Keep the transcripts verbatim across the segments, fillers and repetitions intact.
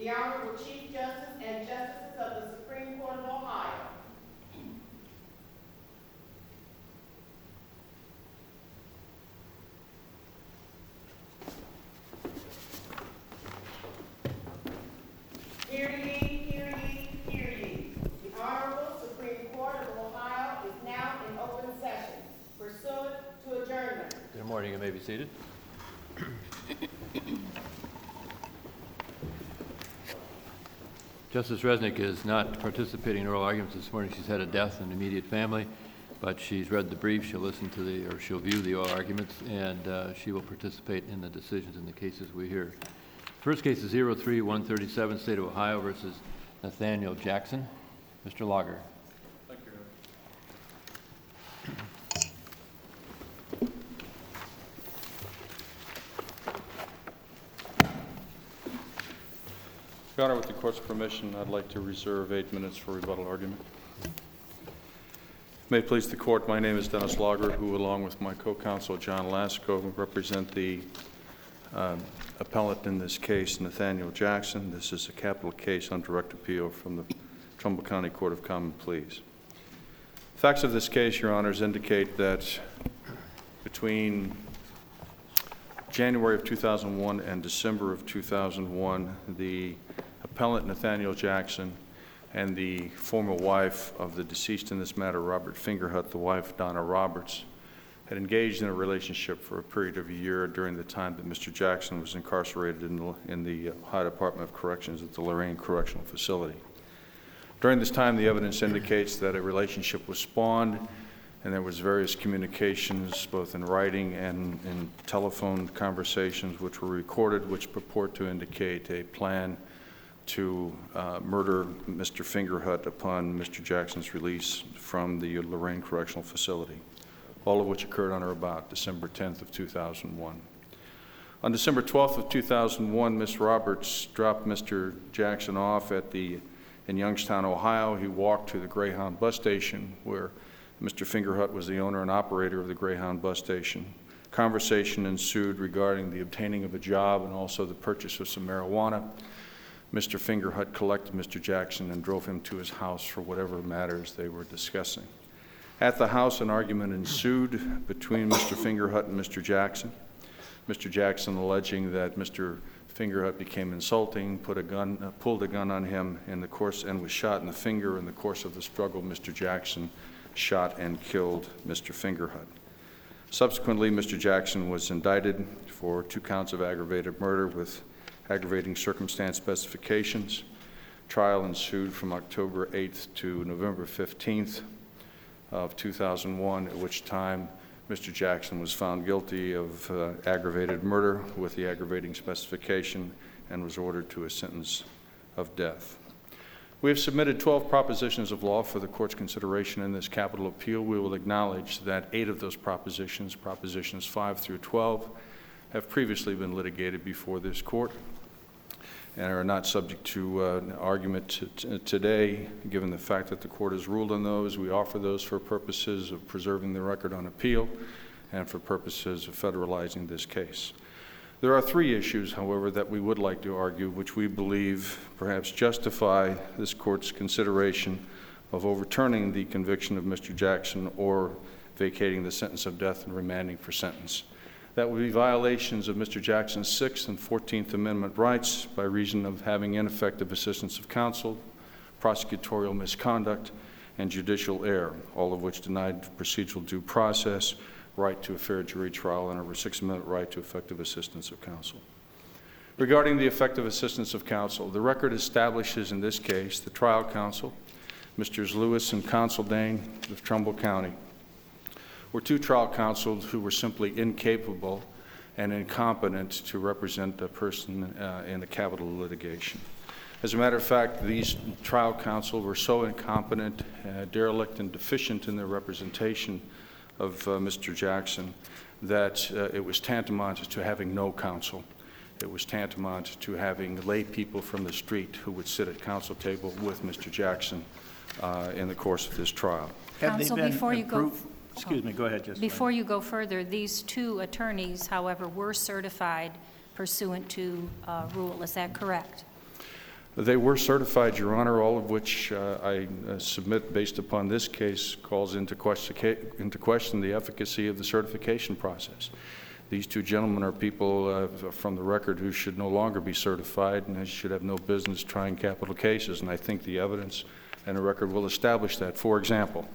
the Honorable Chief Justice and Justices of the Supreme Court of Ohio. Hear ye, hear ye, hear ye. The Honorable Supreme Court of Ohio is now in open session, pursuant to adjournment. Good morning. You may be seated. Justice Resnick is not participating in oral arguments this morning. She's had a death in the immediate family, but she's read the brief. She'll listen to the, or she'll view the oral arguments, and uh, she will participate in the decisions in the cases we hear. First case is zero three one three seven, State of Ohio versus Nathaniel Jackson. Mister Lager. Thank you. Your Honor, with the court's permission, I'd like to reserve eight minutes for rebuttal argument. May it please the court, my name is Dennis Lager, who, along with my co-counsel John Lasco, represent the um, appellant in this case, Nathaniel Jackson. This is a capital case on direct appeal from the Trumbull County Court of Common Pleas. Facts of this case, Your Honors, indicate that between January of two thousand one and December of two thousand one, the appellant Nathaniel Jackson and the former wife of the deceased in this matter, Robert Fingerhut, the wife Donna Roberts, had engaged in a relationship for a period of a year during the time that Mister Jackson was incarcerated in the, in the Ohio Department of Corrections at the Lorain Correctional Facility. During this time, the evidence indicates that a relationship was spawned, and there was various communications, both in writing and in telephone conversations, which were recorded, which purport to indicate a plan to uh, murder Mister Fingerhut upon Mister Jackson's release from the Lorain Correctional Facility, all of which occurred on or about December tenth of two thousand one. On December twelfth of two thousand one, Miz Roberts dropped Mister Jackson off at the in Youngstown, Ohio. He walked to the Greyhound bus station, where Mister Fingerhut was the owner and operator of the Greyhound bus station. Conversation ensued regarding the obtaining of a job and also the purchase of some marijuana. Mister Fingerhut collected Mister Jackson and drove him to his house for whatever matters they were discussing. At the house, an argument ensued between Mister Fingerhut and Mister Jackson. Mister Jackson alleging that Mister Fingerhut became insulting, put a gun, uh, pulled a gun on him in the course and was shot in the finger. In the course of the struggle, Mister Jackson shot and killed Mister Fingerhut. Subsequently, Mister Jackson was indicted for two counts of aggravated murder with aggravating circumstance specifications. Trial ensued from October eighth to November fifteenth of two thousand one, at which time Mister Jackson was found guilty of uh, aggravated murder with the aggravating specification and was ordered to a sentence of death. We have submitted twelve propositions of law for the court's consideration in this capital appeal. We will acknowledge that eight of those propositions, propositions five through twelve, have previously been litigated before this court and are not subject to uh, argument t- t- today. Given the fact that the court has ruled on those, we offer those for purposes of preserving the record on appeal and for purposes of federalizing this case. There are three issues, however, that we would like to argue, which we believe perhaps justify this court's consideration of overturning the conviction of Mister Jackson or vacating the sentence of death and remanding for sentence. That would be violations of Mister Jackson's Sixth and Fourteenth Amendment rights by reason of having ineffective assistance of counsel, prosecutorial misconduct, and judicial error, all of which denied procedural due process, right to a fair jury trial, and a Sixth Amendment right to effective assistance of counsel. Regarding the effective assistance of counsel, the record establishes in this case the trial counsel, Misters Lewis and Consoldane of Trumbull County, were two trial counsels who were simply incapable and incompetent to represent a person uh, in a capital litigation. As a matter of fact, these trial counsel were so incompetent, uh, derelict, and deficient in their representation of uh, Mister Jackson that uh, it was tantamount to having no counsel. It was tantamount to having lay people from the street who would sit at counsel table with Mister Jackson uh, in the course of this trial. Counsel, before you go, excuse me, go ahead, Justice. Before you go further, these two attorneys, however, were certified pursuant to uh, rule. Is that correct? They were certified, Your Honor, all of which uh, I uh, submit based upon this case calls into question, into question the efficacy of the certification process. These two gentlemen are people uh, from the record who should no longer be certified and should have no business trying capital cases, and I think the evidence and the record will establish that. For example,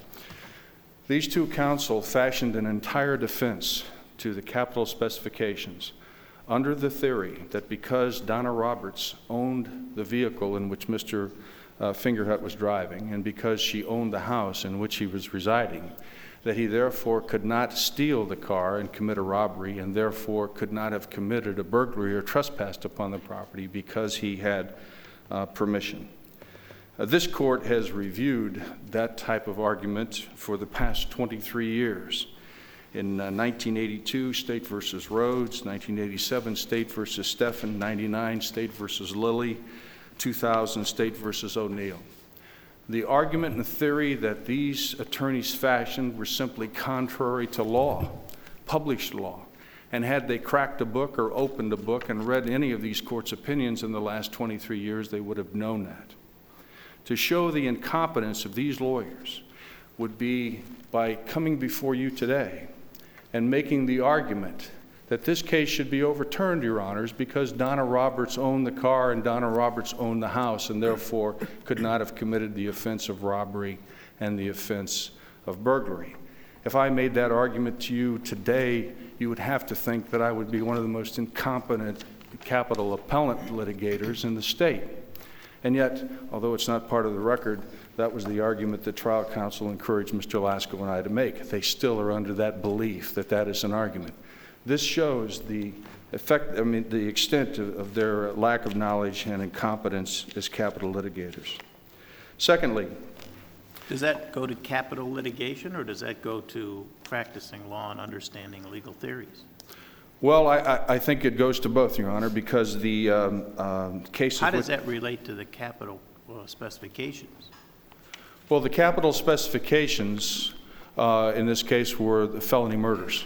these two counsel fashioned an entire defense to the capital specifications under the theory that because Donna Roberts owned the vehicle in which Mister Uh, Fingerhut was driving, and because she owned the house in which he was residing, that he therefore could not steal the car and commit a robbery, and therefore could not have committed a burglary or trespassed upon the property because he had uh, permission. Uh, this court has reviewed that type of argument for the past twenty-three years. In uh, nineteen eighty-two, State versus Rhodes, nineteen eighty-seven, State versus Stephan, ninety-nine, State versus Lilly, two thousand, State versus O'Neill. The argument and the theory that these attorneys fashioned were simply contrary to law, published law, and had they cracked a book or opened a book and read any of these courts' opinions in the last twenty-three years, they would have known that. To show the incompetence of these lawyers would be by coming before you today and making the argument that this case should be overturned, Your Honors, because Donna Roberts owned the car and Donna Roberts owned the house and therefore could not have committed the offense of robbery and the offense of burglary. If I made that argument to you today, you would have to think that I would be one of the most incompetent capital appellant litigators in the state. And yet, although it's not part of the record, that was the argument that trial counsel encouraged Mister Lasko and I to make. They still are under that belief that that is an argument. This shows the effect, I mean, the extent of, of their lack of knowledge and incompetence as capital litigators. Secondly, does that go to capital litigation, or does that go to practicing law and understanding legal theories? well, I, I, I think it goes to both, Your Honor, because the um, um, cases. How does with, that relate to the capital uh, specifications? Well, the capital specifications uh, in this case were the felony murders.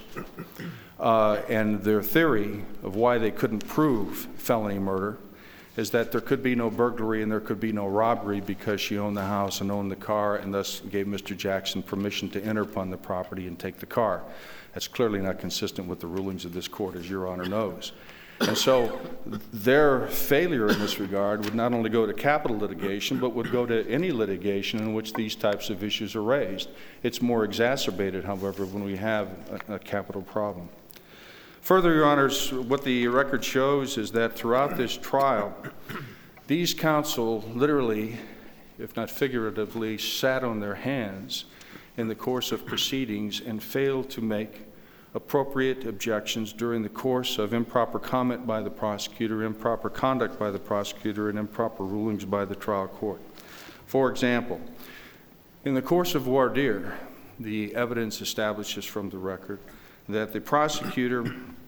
Uh, and their theory of why they couldn't prove felony murder is that there could be no burglary and there could be no robbery because she owned the house and owned the car and thus gave Mister Jackson permission to enter upon the property and take the car. That's clearly not consistent with the rulings of this court, as Your Honor knows. And so their failure in this regard would not only go to capital litigation, but would go to any litigation in which these types of issues are raised. It's more exacerbated, however, when we have a, a capital problem. Further, Your Honors, what the record shows is that throughout this trial, these counsel literally, if not figuratively, sat on their hands in the course of proceedings and failed to make appropriate objections during the course of improper comment by the prosecutor, improper conduct by the prosecutor, and improper rulings by the trial court. For example, in the course of voir dire, the evidence establishes from the record that the prosecutor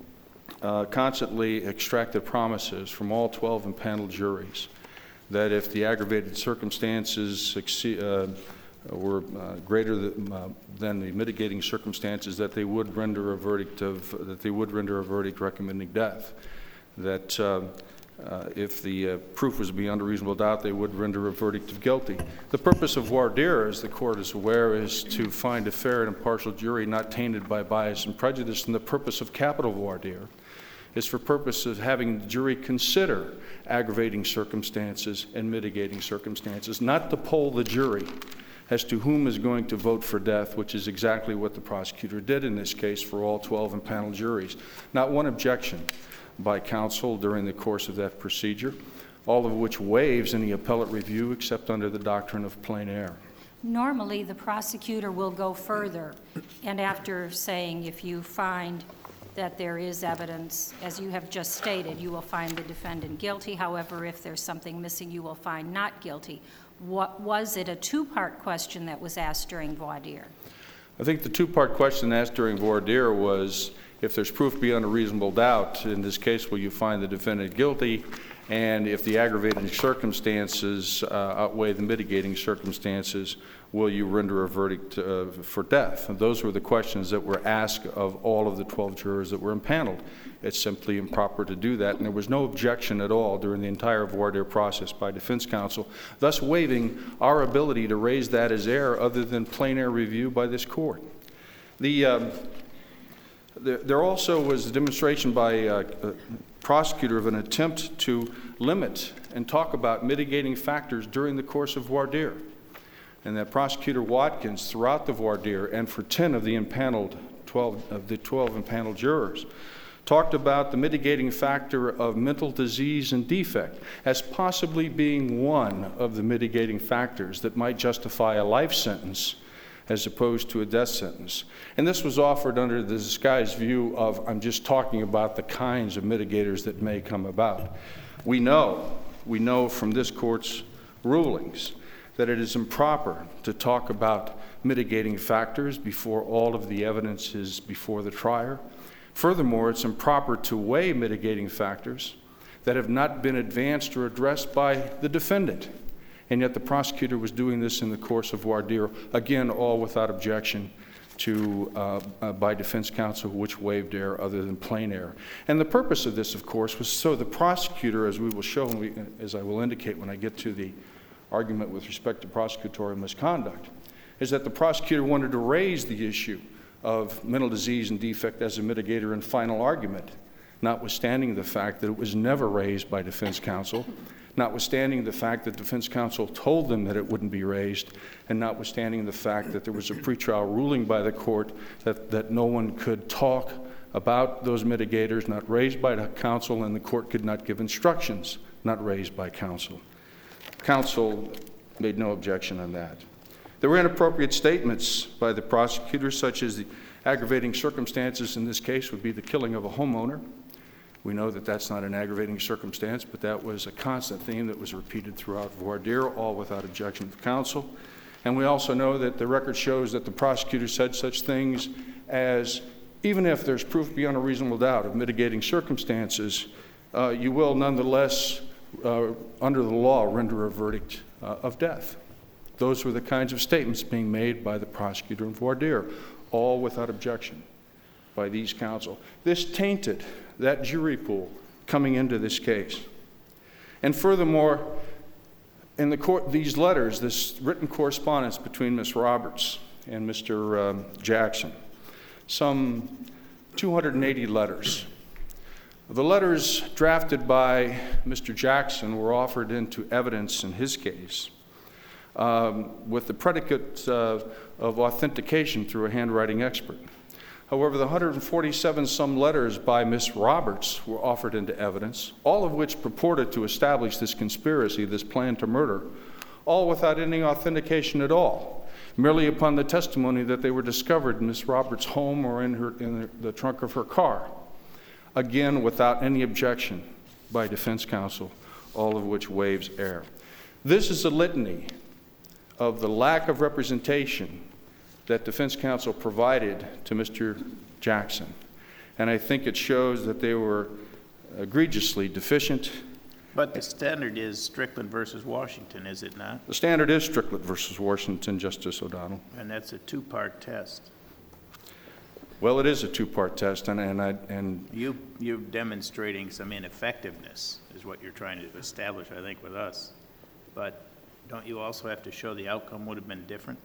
uh, constantly extracted promises from all twelve impaneled juries that if the aggravated circumstances exceed, uh, were uh, greater than, uh, than the mitigating circumstances, that they would render a verdict of that they would render a verdict recommending death. That uh, uh, if the uh, proof was beyond a reasonable doubt, they would render a verdict of guilty. The purpose of voir dire, as the court is aware, is to find a fair and impartial jury not tainted by bias and prejudice. And the purpose of capital voir dire is for purpose of having the jury consider aggravating circumstances and mitigating circumstances, not to poll the jury as to whom is going to vote for death, which is exactly what the prosecutor did in this case for all twelve impaneled juries. Not one objection by counsel during the course of that procedure, all of which waives any appellate review except under the doctrine of plain error. Normally, the prosecutor will go further, and after saying if you find that there is evidence, as you have just stated, you will find the defendant guilty. However, if there's something missing, you will find not guilty. What was it, a two-part question that was asked during voir dire? I think the two-part question asked during voir dire was, if there's proof beyond a reasonable doubt, in this case, will you find the defendant guilty? And if the aggravating circumstances uh, outweigh the mitigating circumstances, will you render a verdict uh, for death? And those were the questions that were asked of all of the twelve jurors that were impaneled. It's simply improper to do that, and there was no objection at all during the entire voir dire process by defense counsel, thus waiving our ability to raise that as error other than plain error review by this court. The, um, the, there also was a demonstration by uh, a prosecutor of an attempt to limit and talk about mitigating factors during the course of voir dire. And that Prosecutor Watkins, throughout the voir dire, and for ten of the impaneled, twelve of the twelve impaneled jurors, talked about the mitigating factor of mental disease and defect as possibly being one of the mitigating factors that might justify a life sentence as opposed to a death sentence. And this was offered under the disguised view of, I'm just talking about the kinds of mitigators that may come about. We know, we know from this court's rulings that it is improper to talk about mitigating factors before all of the evidence is before the trier. Furthermore, it's improper to weigh mitigating factors that have not been advanced or addressed by the defendant. And yet the prosecutor was doing this in the course of voir dire, again, all without objection to uh, uh, by defense counsel, which waived error other than plain error. And the purpose of this, of course, was so the prosecutor, as we will show, and we, as I will indicate when I get to the argument with respect to prosecutorial misconduct, is that the prosecutor wanted to raise the issue of mental disease and defect as a mitigator in final argument, notwithstanding the fact that it was never raised by defense counsel, notwithstanding the fact that defense counsel told them that it wouldn't be raised, and notwithstanding the fact that there was a pretrial ruling by the court that, that no one could talk about those mitigators not raised by the counsel, and the court could not give instructions not raised by counsel. Counsel made no objection on that. There were inappropriate statements by the prosecutor, such as the aggravating circumstances in this case would be the killing of a homeowner. We know that that's not an aggravating circumstance, but that was a constant theme that was repeated throughout voir dire, all without objection of counsel. And we also know that the record shows that the prosecutor said such things as, even if there's proof beyond a reasonable doubt of mitigating circumstances, uh, you will nonetheless, uh, under the law, render a verdict uh, of death. Those were the kinds of statements being made by the prosecutor in voir dire, all without objection by these counsel. This tainted that jury pool coming into this case. And furthermore, in the court, these letters, this written correspondence between Miz Roberts and Mister Um, Jackson, some two hundred eighty letters. The letters drafted by Mister Jackson were offered into evidence in his case um, with the predicate uh, of authentication through a handwriting expert. However, the one hundred forty-seven some letters by Miz Roberts were offered into evidence, all of which purported to establish this conspiracy, this plan to murder, all without any authentication at all, merely upon the testimony that they were discovered in Miz Roberts' home or in, her, in the trunk of her car. Again, without any objection by defense counsel, all of which waives error. This is a litany of the lack of representation that defense counsel provided to Mister Jackson. And I think it shows that they were egregiously deficient. But the standard is Strickland versus Washington, is it not? The standard is Strickland versus Washington, Justice O'Donnell. And that's a two-part test. Well, it is a two-part test, and, and, I, and You, you're demonstrating some ineffectiveness is what you're trying to establish, I think, with us. But don't you also have to show the outcome would have been different?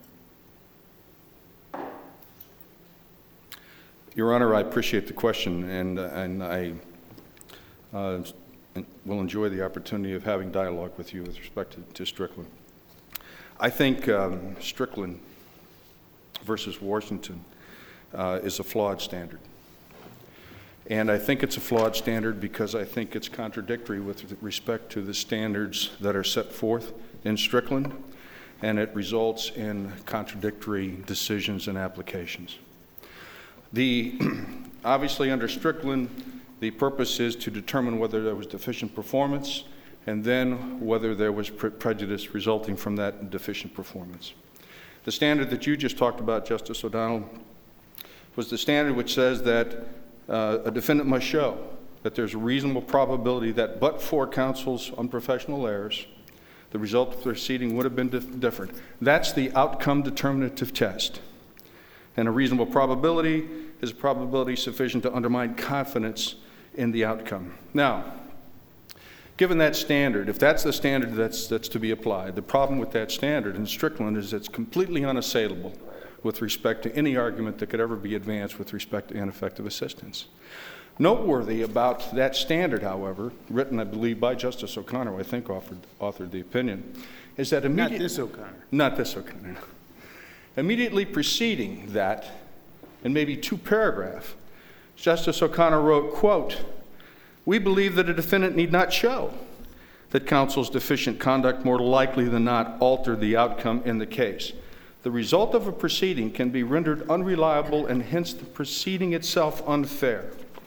Your Honor, I appreciate the question, and, uh, and I uh, will enjoy the opportunity of having dialogue with you with respect to, to Strickland. I think um, Strickland versus Washington uh, is a flawed standard. And I think it's a flawed standard because I think it's contradictory with respect to the standards that are set forth in Strickland, and it results in contradictory decisions and applications. The, obviously under Strickland, the purpose is to determine whether there was deficient performance and then whether there was pre- prejudice resulting from that deficient performance. The standard that you just talked about, Justice O'Donnell, was the standard which says that uh, a defendant must show that there's a reasonable probability that but for counsel's unprofessional errors, the result of the proceeding would have been dif- different. That's the outcome determinative test. And a reasonable probability is a probability sufficient to undermine confidence in the outcome. Now, given that standard, if that's the standard that's, that's to be applied, the problem with that standard in Strickland is it's completely unassailable with respect to any argument that could ever be advanced with respect to ineffective assistance. Noteworthy about that standard, however, written, I believe, by Justice O'Connor, who I think authored, authored the opinion, is that Not immediately... this O'Connor. Not this O'Connor. Immediately preceding that, in maybe two paragraphs, Justice O'Connor wrote, quote, "We believe that a defendant need not show that counsel's deficient conduct more likely than not altered the outcome in the case. The result of a proceeding can be rendered unreliable and hence the proceeding itself unfair,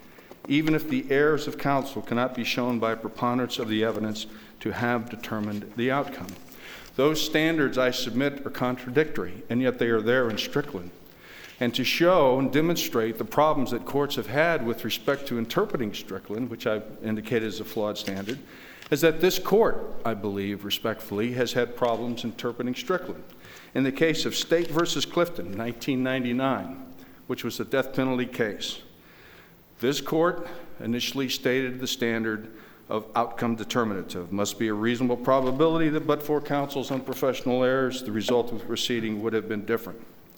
even if the errors of counsel cannot be shown by a preponderance of the evidence to have determined the outcome." Those standards, I submit, are contradictory, and yet they are there in Strickland. And to show and demonstrate the problems that courts have had with respect to interpreting Strickland, which I've indicated is a flawed standard, is that this court, I believe, respectfully, has had problems interpreting Strickland. In the case of State versus Clifton, nineteen ninety-nine, which was a death penalty case, this court initially stated the standard of outcome determinative. Must be a reasonable probability that but for counsel's unprofessional errors, the result of the proceeding would have been different.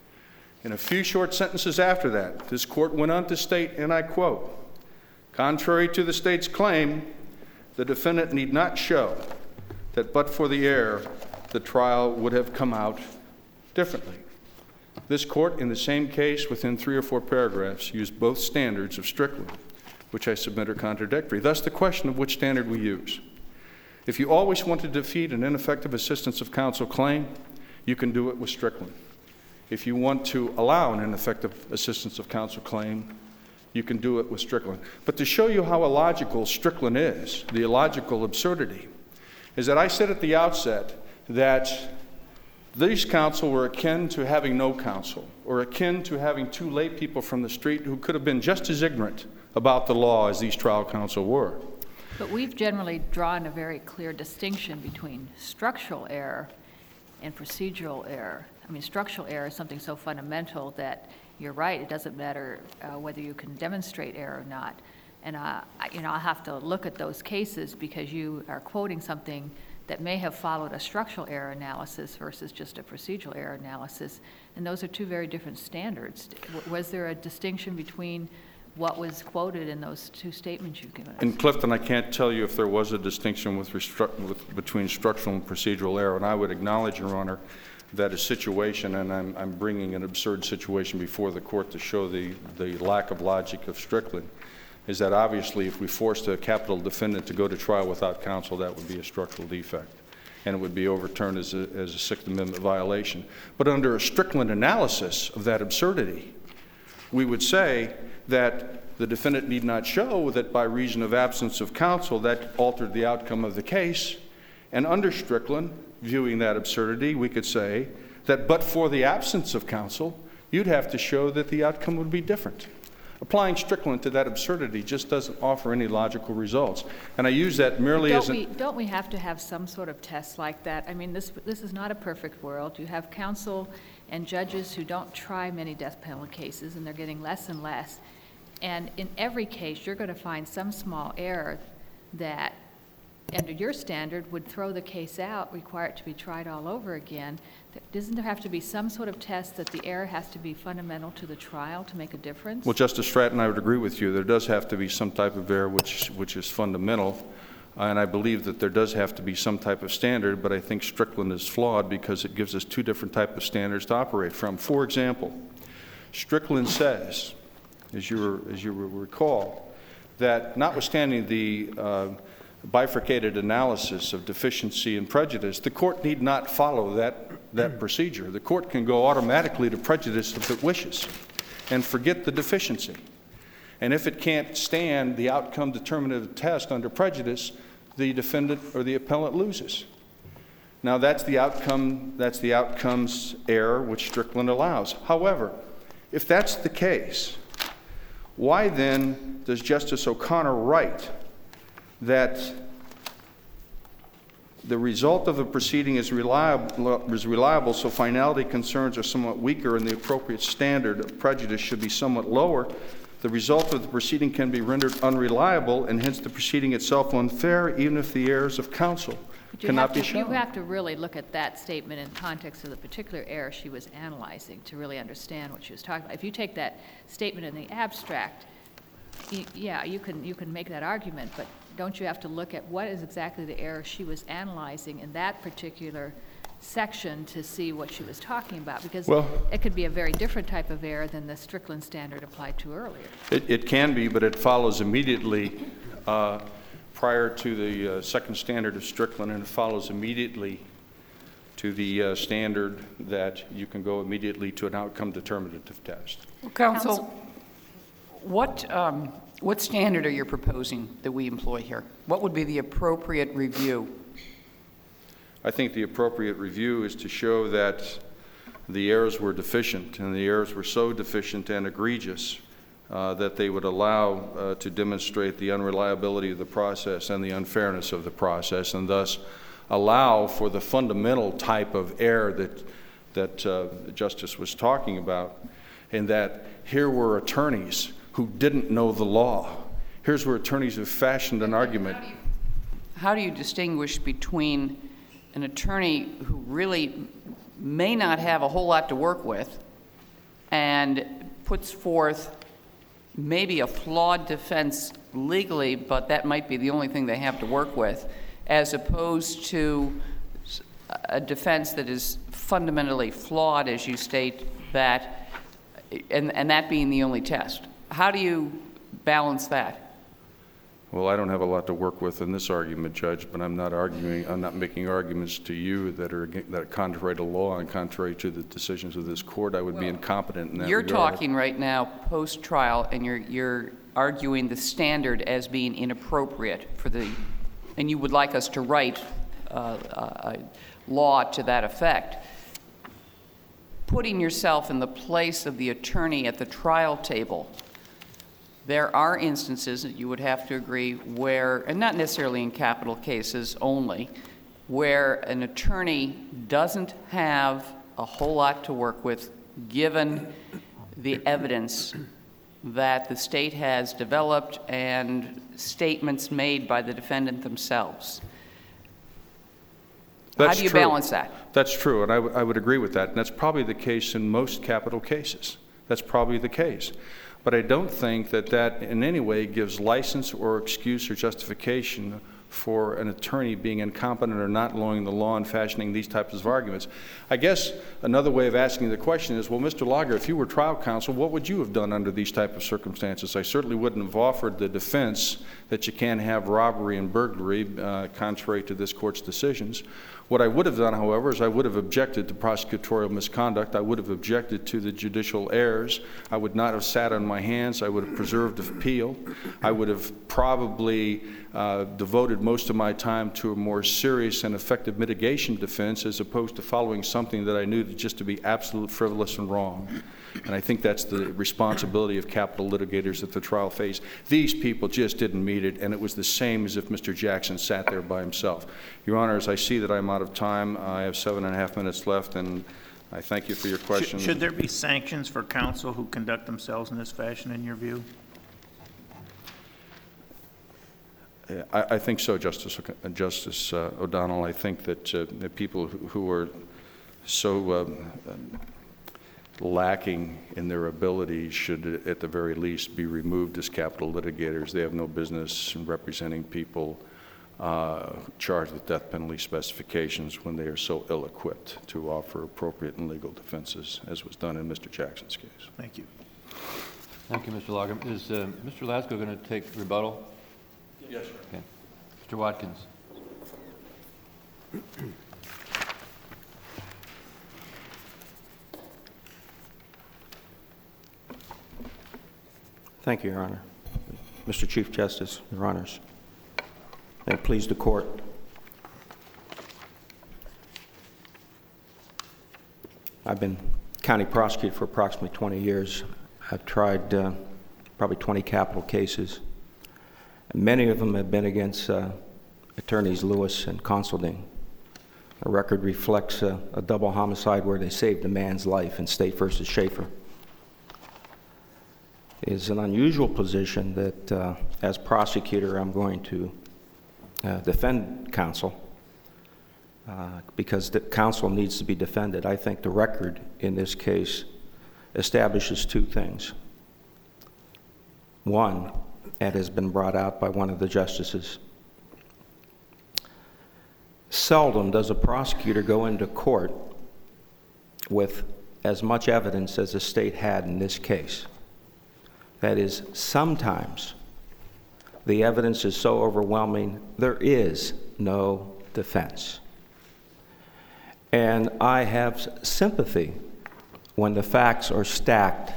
In a few short sentences after that, this court went on to state, and I quote, "Contrary to the state's claim, the defendant need not show that but for the error, the trial would have come out differently." This court, in the same case, within three or four paragraphs, used both standards of Strickland, which I submit are contradictory. Thus, the question of which standard we use. If you always want to defeat an ineffective assistance of counsel claim, you can do it with Strickland. If you want to allow an ineffective assistance of counsel claim, you can do it with Strickland. But to show you how illogical Strickland is, the illogical absurdity, is that I said at the outset that these counsel were akin to having no counsel, or akin to having two lay people from the street who could have been just as ignorant about the law as these trial counsel were. But we've generally drawn a very clear distinction between structural error and procedural error. I mean, structural error is something so fundamental that you're right, it doesn't matter uh, whether you can demonstrate error or not. And, uh, I, you know, I'll have to look at those cases because you are quoting something that may have followed a structural error analysis versus just a procedural error analysis. And those are two very different standards. W- was there a distinction between what was quoted in those two statements you've given us? In Clifton, I can't tell you if there was a distinction with restru- with, between structural and procedural error, and I would acknowledge, Your Honor, that a situation, and I'm, I'm bringing an absurd situation before the court to show the, the lack of logic of Strickland, is that obviously if we forced a capital defendant to go to trial without counsel, that would be a structural defect, and it would be overturned as a, as a Sixth Amendment violation. But under a Strickland analysis of that absurdity, we would say that the defendant need not show that by reason of absence of counsel that altered the outcome of the case. And under Strickland, viewing that absurdity, we could say that but for the absence of counsel, you'd have to show that the outcome would be different. Applying Strickland to that absurdity just doesn't offer any logical results. And I use that merely don't as an... we, don't we have to have some sort of test like that? I mean, this, this is not a perfect world. You have counsel and judges who don't try many death penalty cases, and they're getting less and less. And in every case, you're going to find some small error that, under your standard, would throw the case out, require it to be tried all over again. Doesn't there have to be some sort of test that the error has to be fundamental to the trial to make a difference? Well, Justice Stratton, I would agree with you. There does have to be some type of error which, which is fundamental, and I believe that there does have to be some type of standard, but I think Strickland is flawed because it gives us two different types of standards to operate from. For example, Strickland says, as you, as you recall, that notwithstanding the uh, bifurcated analysis of deficiency and prejudice, the court need not follow that, that procedure. The court can go automatically to prejudice if it wishes and forget the deficiency. And if it can't stand the outcome determinative test under prejudice, the defendant or the appellant loses. Now that's the outcome, that's the outcomes error which Strickland allows. However, if that's the case, Why then does Justice O'Connor write that the result of the proceeding is reliable, is reliable, so finality concerns are somewhat weaker and the appropriate standard of prejudice should be somewhat lower? The result of the proceeding can be rendered unreliable, and hence the proceeding itself unfair, even if the errors of counsel But you cannot have be to- shown. You have to really look at that statement in context of the particular error she was analyzing to really understand what she was talking about. If you take that statement in the abstract, y- yeah, you can, you can make that argument, but don't you have to look at what is exactly the error she was analyzing in that particular section to see what she was talking about? Because Well- it could be a very different type of error than the Strickland standard applied to earlier. It, it can be, but it follows immediately uh, prior to the uh, second standard of Strickland, and it follows immediately to the uh, standard that you can go immediately to an outcome determinative test. Counsel, what, um, what standard are you proposing that we employ here? What would be the appropriate review? I think the appropriate review is to show that the errors were deficient, and the errors were so deficient and egregious uh, that they would allow uh, to demonstrate the unreliability of the process and the unfairness of the process, and thus allow for the fundamental type of error that, that uh, the Justice was talking about, in that here were attorneys who didn't know the law. Here's where attorneys have fashioned an argument. How do you distinguish between an attorney who really may not have a whole lot to work with and puts forth maybe a flawed defense legally, but that might be the only thing they have to work with, as opposed to a defense that is fundamentally flawed, as you state, that, and, and that being the only test? How do you balance that? Well, I don't have a lot to work with in this argument, Judge, but I'm not arguing, I'm not making arguments to you that are, ag- that are contrary to law and contrary to the decisions of this court. I would be incompetent in that You're regard. talking right now post-trial, and you're, you're arguing the standard as being inappropriate for the, and you would like us to write uh, a, a law to that effect. Putting yourself in the place of the attorney at the trial table, there are instances that you would have to agree where, and not necessarily in capital cases only, where an attorney doesn't have a whole lot to work with given the evidence that the state has developed and statements made by the defendant themselves. How That's do you true. balance that? That's true, and I, w- I would agree with that, and that's probably the case in most capital cases. That's probably the case. But I don't think that that in any way gives license or excuse or justification for an attorney being incompetent or not knowing the law and fashioning these types of arguments. I guess another way of asking the question is, well, Mister Lager, if you were trial counsel, what would you have done under these type of circumstances? I certainly wouldn't have offered the defense that you can't have robbery and burglary uh, contrary to this court's decisions. What I would have done, however, is I would have objected to prosecutorial misconduct. I would have objected to the judicial errors. I would not have sat on my hands. I would have preserved appeal. I would have probably uh, devoted most of my time to a more serious and effective mitigation defense as opposed to following something that I knew just to be absolute frivolous and wrong. And I think that's the responsibility of capital litigators at the trial phase. These people just didn't meet it, and it was the same as if Mister Jackson sat there by himself. Your Honors, I see that I'm out of time. I have seven and a half minutes left, and I thank you for your Should, questions. should there be sanctions for counsel who conduct themselves in this fashion, in your view? Yeah, I, I think so, Justice, uh, Justice uh, O'Donnell. I think that uh, the people who, who are so um, um, lacking in their abilities should, at the very least, be removed as capital litigators. They have no business in representing people uh, charged with death penalty specifications when they are so ill-equipped to offer appropriate and legal defenses, as was done in Mister Jackson's case. Thank you. Thank you, Mister Lager. Is uh, Mister Lasko going to take rebuttal? Yes, sir. Okay. Mister Watkins. Thank you, Your Honor. Mister Chief Justice, Your Honors, may it please the Court. I've been county prosecutor for approximately twenty years. I've tried uh, probably twenty capital cases. Many of them have been against uh, attorneys Lewis and Consoldine. The record reflects a, a double homicide where they saved a man's life in State versus Schaefer. It is an unusual position that, uh, as prosecutor, I'm going to uh, defend counsel uh, because the counsel needs to be defended. I think the record in this case establishes two things. One, that has been brought out by one of the justices. Seldom does a prosecutor go into court with as much evidence as the state had in this case. That is, sometimes the evidence is so overwhelming, there is no defense. And I have sympathy when the facts are stacked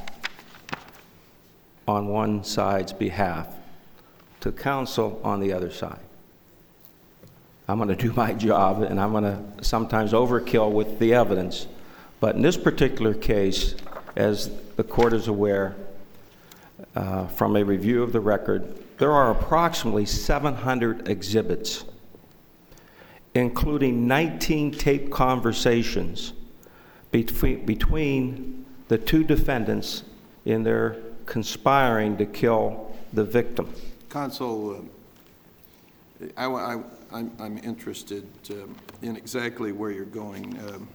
on one side's behalf to counsel on the other side. I'm going to do my job, and I'm going to sometimes overkill with the evidence. But in this particular case, as the court is aware, uh, from a review of the record, there are approximately seven hundred exhibits, including nineteen taped conversations between, between the two defendants in their conspiring to kill the victim. Counsel, uh, I, I, I'm, I'm interested um, in exactly where you're going. Um,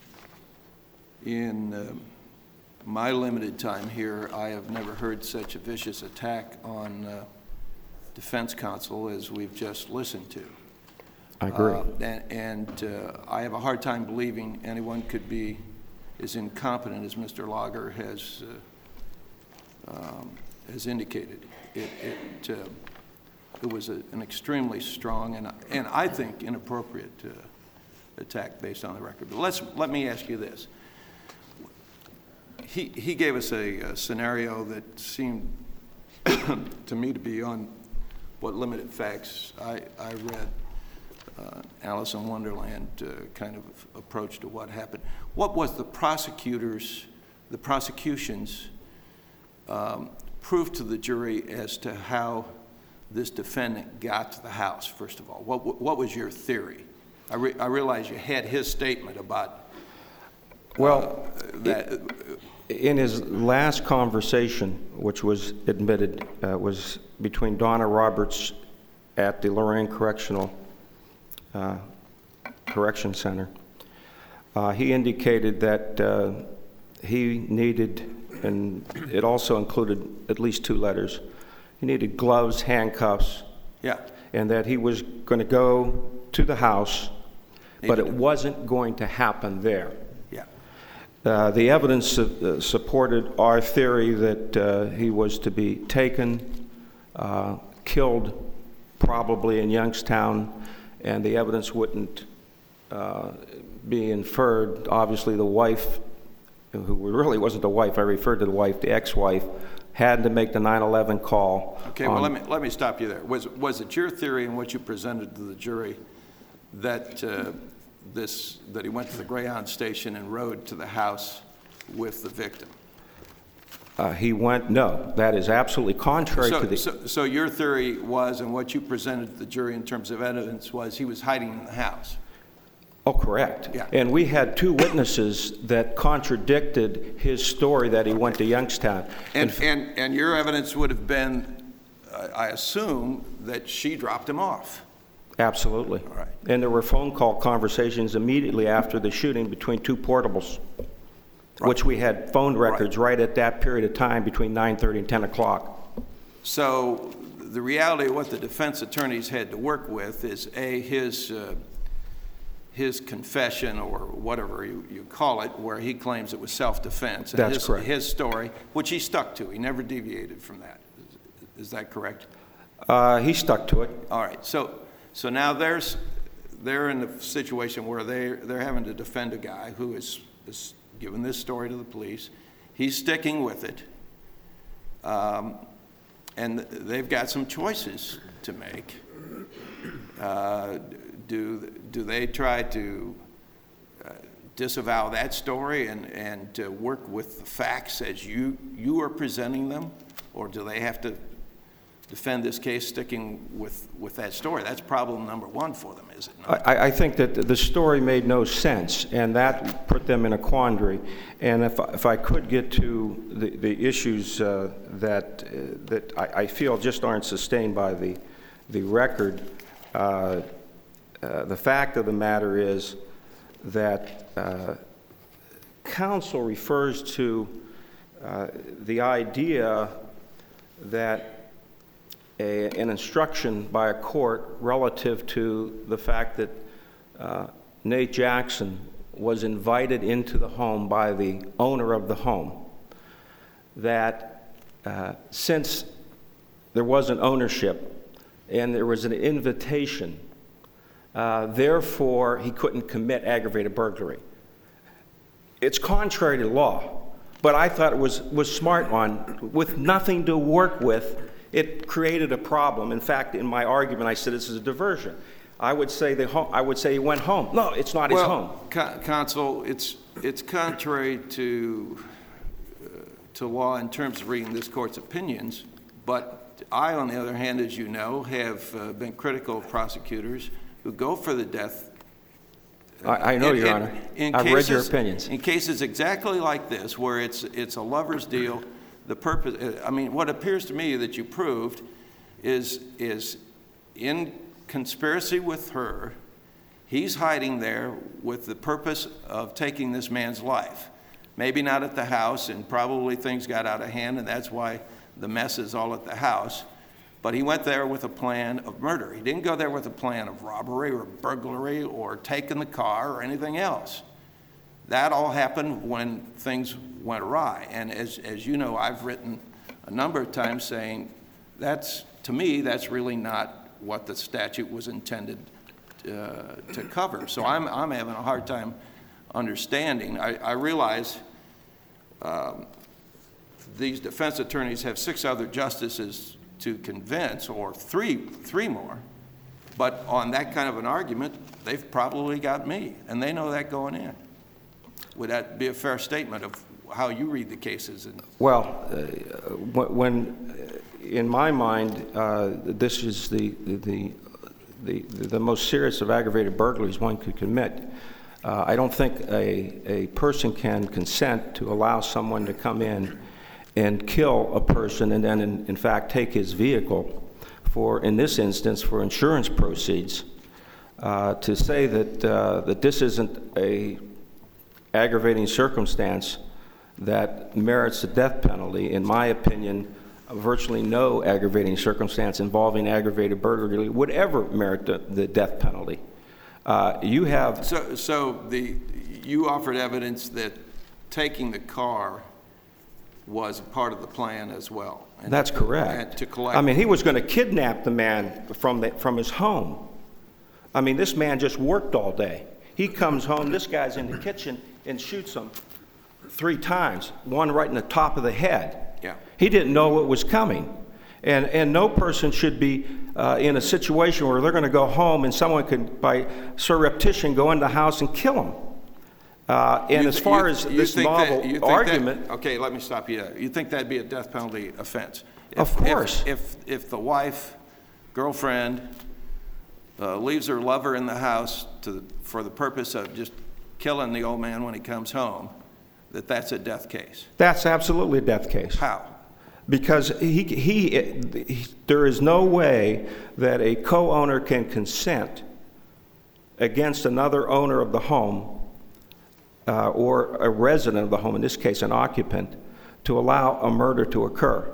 in um, my limited time here, I have never heard such a vicious attack on uh, defense counsel as we've just listened to. I agree. Uh, and and uh, I have a hard time believing anyone could be as incompetent as Mister Lager has uh, um, has indicated. It it, uh, it was a, an extremely strong and and I think inappropriate uh, attack based on the record. But let's let me ask you this. He he gave us a, a scenario that seemed to me to be on what limited facts I I read. Uh, Alice in Wonderland uh, kind of approach to what happened. What was the prosecutor's, the prosecution's um, proof to the jury as to how this defendant got to the house, first of all? What, what was your theory? I, re I realize you had his statement about well, uh, that. It, in his last conversation, which was admitted, uh, was between Donna Roberts at the Lorraine Correctional Uh, Correction Center. Uh, he indicated that uh, he needed, and it also included at least two letters, he needed gloves, handcuffs, Yeah. and that he was going to go to the house, but it wasn't going to happen there. Yeah. Uh, the evidence uh, supported our theory that uh, he was to be taken, uh, killed probably in Youngstown, and the evidence wouldn't uh, be inferred. Obviously, the wife, who really wasn't the wife, I referred to the wife, the ex-wife, had to make the nine eleven call. Okay, well, let me, let me stop you there. Was, was it your theory and what you presented to the jury that, uh, this, that he went to the Greyhound station and rode to the house with the victim? Uh, he went, no, that is absolutely contrary so, to the... So, so your theory was, and what you presented to the jury in terms of evidence was, he was hiding in the house. Oh, correct. Yeah. And we had two witnesses that contradicted his story that he went to Youngstown. And, and, and your evidence would have been, uh, I assume, that she dropped him off. Absolutely. All right. And there were phone call conversations immediately after the shooting between two portables, right, which we had phone records right. right at that period of time between nine thirty and ten o'clock. So the reality of what the defense attorneys had to work with is, A, his, uh, his confession, or whatever you, you call it, where he claims it was self-defense. And That's his, correct. His story, which he stuck to. He never deviated from that. Is, is that correct? Uh, he stuck to it. All right. So, so now there's, they're in a situation where they, they're having to defend a guy who is, is given this story to the police. He's sticking with it. Um, and they've got some choices to make. Uh, do, do they try to uh, disavow that story and, and uh, work with the facts as you, you are presenting them? Or do they have to defend this case sticking with, with that story? That's problem number one for them, is it not? I, I think that the story made no sense, and that put them in a quandary. And if, if I could get to the, the issues uh, that, uh, that I, I feel just aren't sustained by the, the record, uh, uh, the fact of the matter is that uh, counsel refers to uh, the idea that A, an instruction by a court relative to the fact that uh, Nate Jackson was invited into the home by the owner of the home, that uh, since there was an ownership and there was an invitation, uh, therefore he couldn't commit aggravated burglary. It's contrary to law, but I thought it was, was smart on, with nothing to work with. It created a problem. In fact, in my argument, I said this is a diversion. I would say the home, I would say he went home. No, it's not his home. Well, co- counsel, it's it's contrary to uh, to law in terms of reading this court's opinions. But I, on the other hand, as you know, have uh, been critical of prosecutors who go for the death. Uh, I, I know, in, Your in, Honor. in I've cases, read your opinions. In cases exactly like this, where it's it's a lover's deal. The purpose, I mean, what appears to me that you proved is, is in conspiracy with her, he's hiding there with the purpose of taking this man's life. Maybe not at the house, and probably things got out of hand, and that's why the mess is all at the house. But he went there with a plan of murder. He didn't go there with a plan of robbery or burglary or taking the car or anything else. That all happened when things went awry. And as, as you know, I've written a number of times saying that's, to me, that's really not what the statute was intended uh, to cover. So I'm, I'm having a hard time understanding. I, I realize um, these defense attorneys have six other justices to convince, or three, three more. But on that kind of an argument, they've probably got me, and they know that going in. Would that be a fair statement of how you read the cases? And Well, uh, when, in my mind, uh, this is the, the, the, the most serious of aggravated burglaries one could commit. Uh, I don't think a, a person can consent to allow someone to come in and kill a person and then, in, in fact, take his vehicle for, in this instance, for insurance proceeds. Uh, to say that, uh, that this isn't a aggravating circumstance that merits the death penalty, in my opinion, virtually no aggravating circumstance involving aggravated burglary would ever merit the, the death penalty. Uh, you have... So, so the, you offered evidence that taking the car was a part of the plan as well. And That's to, correct. And to collect... I mean, he was going to kidnap the man from, the, from his home. I mean, this man just worked all day. He comes home, this guy's in the kitchen, and shoots him three times, one right in the top of the head. Yeah. He didn't know what was coming. And, and no person should be uh, in a situation where they're going to go home and someone could, by surreptition, go in the house and kill him. Uh, and You as th- far you- as you this think that- novel you think argument... that, okay, let me stop you there. You think that'd be a death penalty offense? If, Of course. If, if, if the wife, girlfriend, uh, leaves her lover in the house to, for the purpose of just killing the old man when he comes home, that that's a death case? That's absolutely a death case. How? Because he, he, he, there is no way that a co-owner can consent against another owner of the home uh, or a resident of the home, in this case an occupant, to allow a murder to occur.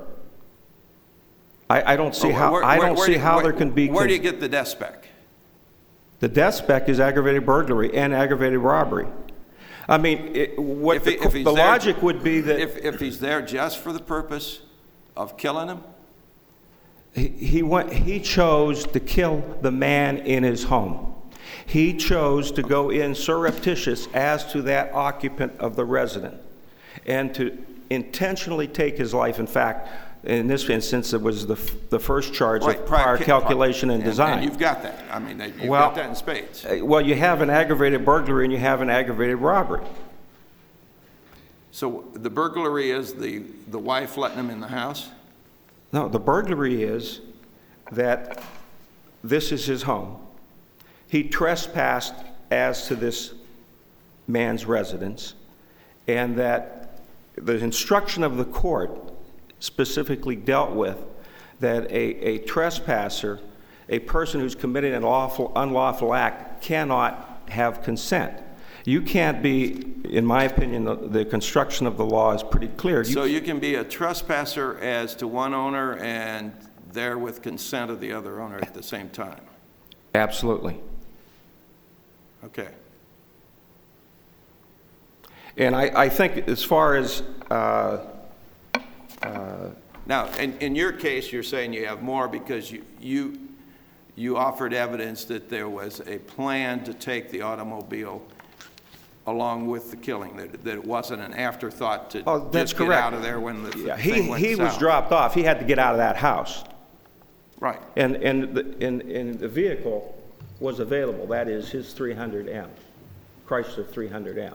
I, I don't see Oh, how, where- I where- don't where see do- how where- there can be... Where do you cons- get the death spec? The death spec is aggravated burglary and aggravated robbery. I mean, it, what If the, he- if he's the there- logic would be that... If, if he's there just for the purpose of killing him? He, he went, he chose to kill the man in his home. He chose to go in surreptitious as to that occupant of the resident and to intentionally take his life. In fact, in this instance, it was the, the first charge Right, of prior ca- calculation and, and design. And you've got that. I mean, you've Well, got that in spades. Uh, Well, you have an aggravated burglary and you have an aggravated robbery. So the burglary is the, the wife letting him in the house? No, the burglary is that this is his home. He trespassed as to this man's residence, and that the instruction of the court specifically dealt with that a, a trespasser, a person who's committed an awful, unlawful act, cannot have consent. You can't be, in my opinion, the, the construction of the law is pretty clear. So you can be a trespasser as to one owner and there with consent of the other owner at the same time? Absolutely. Okay. And I, I think as far as... Uh, uh, now, in, in your case, you're saying you have more because you, you, you offered evidence that there was a plan to take the automobile along with the killing, that, that it wasn't an afterthought to oh, that's just correct. get out of there when the yeah, thing he, went he south. was dropped off. He had to get out of that house. Right. And, and, the, and, and the vehicle was available. That is his three hundred M, Chrysler three hundred M.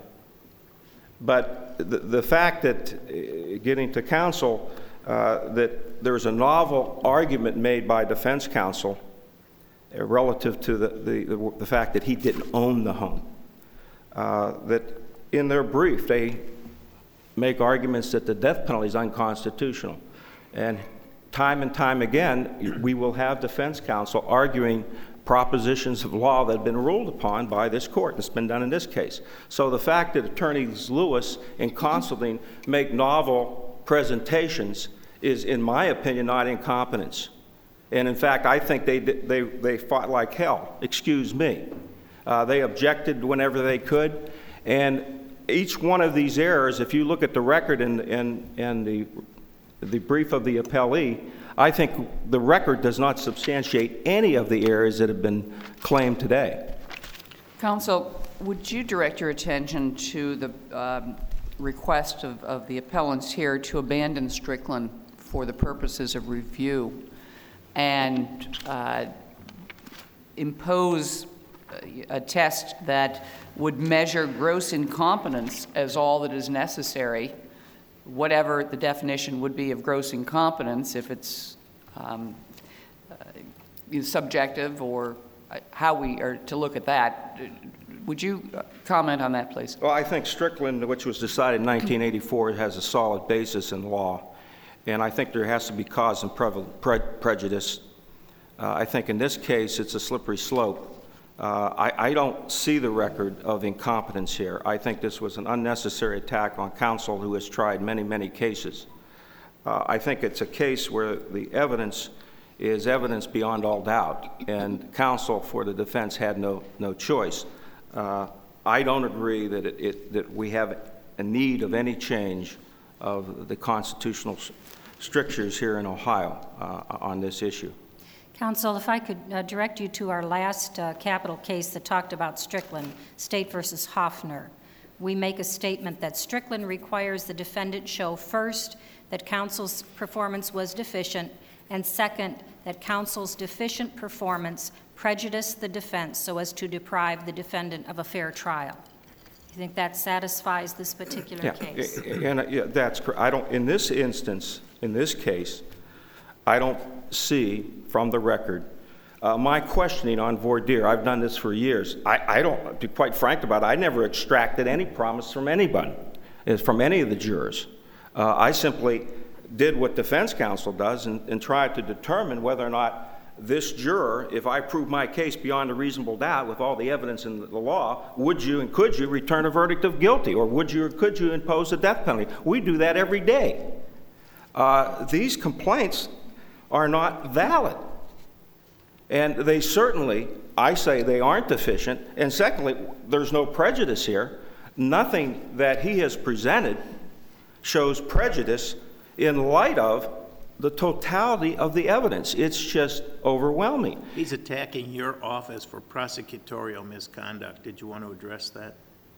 But the, the fact that, uh, getting to counsel, uh, that there was a novel argument made by defense counsel uh, relative to the, the, the, the fact that he didn't own the home. Uh, that in their brief, they make arguments that the death penalty is unconstitutional. And time and time again, we will have defense counsel arguing propositions of law that have been ruled upon by this court. It's been done in this case. So the fact that Attorneys Lewis and Considine make novel presentations is, in my opinion, not incompetence. And in fact, I think they, they, they fought like hell. Excuse me. Uh, they objected whenever they could. And each one of these errors, if you look at the record and, and, and the, the brief of the appellee, I think the record does not substantiate any of the errors that have been claimed today. Counsel, would you direct your attention to the um, request of, of the appellants here to abandon Strickland for the purposes of review and uh, impose a test that would measure gross incompetence as all that is necessary, whatever the definition would be of gross incompetence, if it's um, uh, subjective or how we are to look at that. Would you comment on that, please? Well, I think Strickland, which was decided in nineteen eighty-four, has a solid basis in law. And I think there has to be cause and pre- pre- prejudice. Uh, I think in this case, it's a slippery slope. Uh, I, I don't see the record of incompetence here. I think this was an unnecessary attack on counsel who has tried many, many cases. Uh, I think it's a case where the evidence is evidence beyond all doubt, and counsel for the defense had no, no choice. Uh, I don't agree that, it, it, that we have a need of any change of the constitutional strictures here in Ohio uh, on this issue. Counsel, if I could uh, direct you to our last uh, capital case that talked about Strickland, State versus Hoffner. We make a statement that Strickland requires the defendant show first that counsel's performance was deficient, and second, that counsel's deficient performance prejudiced the defense so as to deprive the defendant of a fair trial. You think that satisfies this particular yeah, case? And uh, yeah, that's correct. I don't. In this instance, in this case, I don't see from the record uh, my questioning on voir dire. I've done this for years. I, I don't, to be quite frank about it, I never extracted any promise from anybody, from any of the jurors. Uh, I simply did what defense counsel does and, and tried to determine whether or not this juror, if I prove my case beyond a reasonable doubt with all the evidence in the law, would you and could you return a verdict of guilty, or would you or could you impose a death penalty? We do that every day. Uh, these complaints are not valid. And they certainly, I say they aren't deficient. And secondly, there's no prejudice here. Nothing that he has presented shows prejudice in light of the totality of the evidence. It's just overwhelming. He's attacking your office for prosecutorial misconduct. Did you want to address that?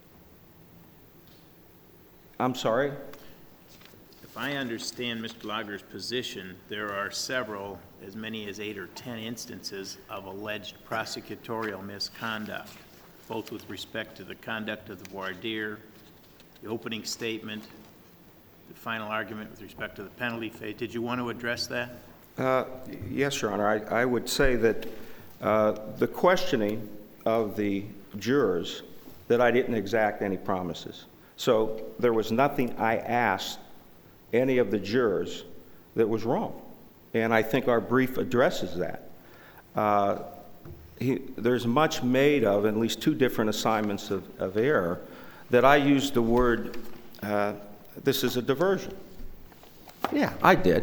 I'm sorry? If I understand Mister Lager's position, there are several, as many as eight or ten instances of alleged prosecutorial misconduct, both with respect to the conduct of the voir dire, the opening statement, the final argument with respect to the penalty phase. Did you want to address that? Uh, Yes, Your Honor. I, I would say that uh, the questioning of the jurors, that I didn't exact any promises. So there was nothing I asked any of the jurors that was wrong. And I think our brief addresses that. Uh, he, there's much made of, at least two different assignments of, of error, that I used the word, uh, this is a diversion. Yeah, I did.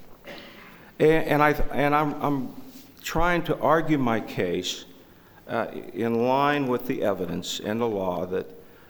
And, and, I, and I'm, I'm trying to argue my case uh, in line with the evidence and the law that,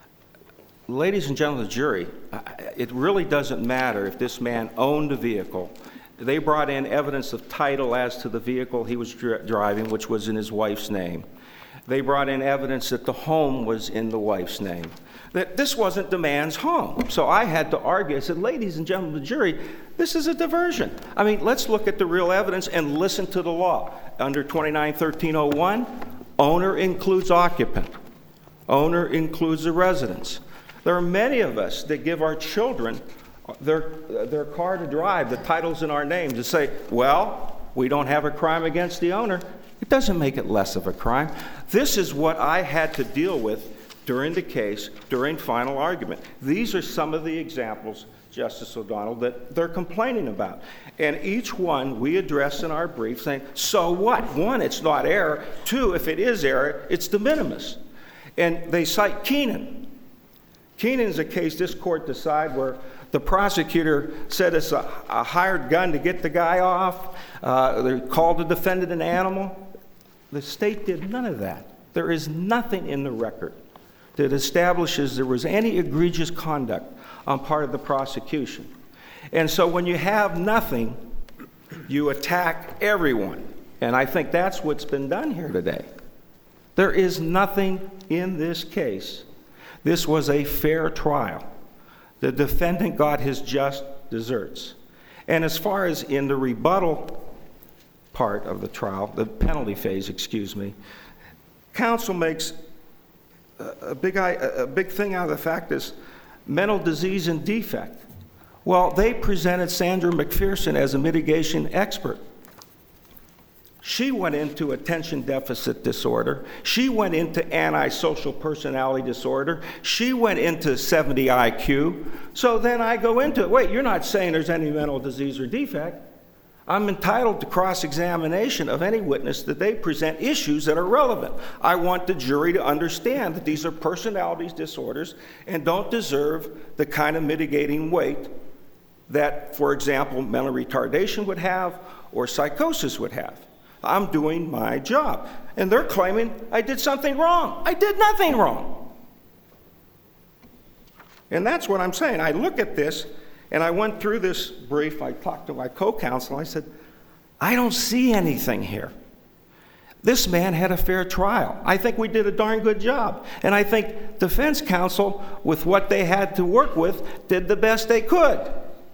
ladies and gentlemen of the jury, it really doesn't matter if this man owned a vehicle. They brought in evidence of title as to the vehicle he was dri- driving, which was in his wife's name. They brought in evidence that the home was in the wife's name, that this wasn't the man's home. So I had to argue. I said, ladies and gentlemen of the jury, this is a diversion. I mean, let's look at the real evidence and listen to the law. Under twenty-nine thirteen oh one, owner includes occupant. Owner includes the residence. There are many of us that give our children their, their car to drive, the title's in our name, to say, well, we don't have a crime against the owner. It doesn't make it less of a crime. This is what I had to deal with during the case, during final argument. These are some of the examples, Justice O'Donnell, that they're complaining about. And each one we address in our brief saying, so what? One, it's not error. Two, if it is error, it's de minimis. And they cite Keenan. Keenan is a case this court decided where the prosecutor said it's a, a hired gun to get the guy off. Uh, they called the defendant an animal. The state did none of that. There is nothing in the record that establishes there was any egregious conduct on part of the prosecution. And so when you have nothing, you attack everyone. And I think that's what's been done here today. There is nothing in this case. This was a fair trial. The defendant got his just deserts. And as far as in the rebuttal part of the trial, the penalty phase, excuse me, counsel makes a, a big a big thing out of the fact is mental disease and defect. Well, they presented Sandra McPherson as a mitigation expert. She went into attention deficit disorder. She went into antisocial personality disorder. She went into seventy I Q. So then I go into it. Wait, you're not saying there's any mental disease or defect. I'm entitled to cross-examination of any witness that they present issues that are relevant. I want the jury to understand that these are personality disorders and don't deserve the kind of mitigating weight that, for example, mental retardation would have or psychosis would have. I'm doing my job. And they're claiming I did something wrong. I did nothing wrong. And that's what I'm saying. I look at this, and I went through this brief. I talked to my co-counsel. I said, I don't see anything here. This man had a fair trial. I think we did a darn good job. And I think defense counsel, with what they had to work with, did the best they could.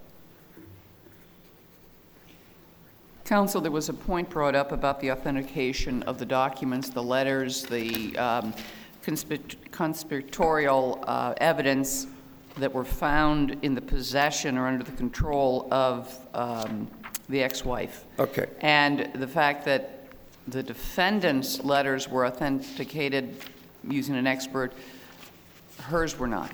Counsel, there was a point brought up about the authentication of the documents, the letters, the um, conspir- conspiratorial uh, evidence that were found in the possession or under the control of um, the ex-wife. Okay. And the fact that the defendant's letters were authenticated using an expert, hers were not.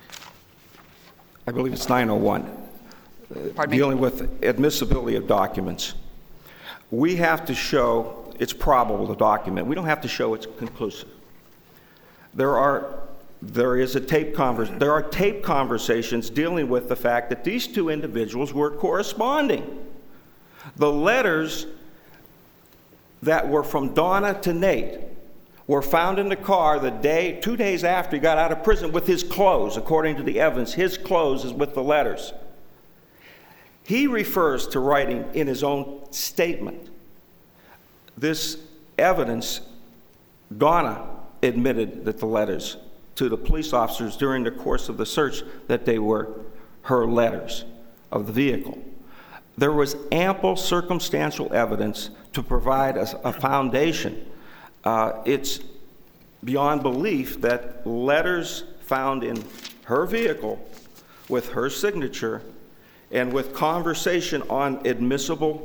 I believe it's nine oh one, uh, dealing with admissibility of documents. We have to show it's probable, the document. We don't have to show it's conclusive. There are, there is a tape convers, there are tape conversations dealing with the fact that these two individuals were corresponding. The letters that were from Donna to Nate were found in the car the day, two days after he got out of prison with his clothes, according to the evidence. His clothes is with the letters. He refers to writing in his own statement. This evidence, Donna admitted that the letters to the police officers during the course of the search that they were her letters of the vehicle. There was ample circumstantial evidence to provide a, a foundation. Uh, it's beyond belief that letters found in her vehicle with her signature and with conversation on admissible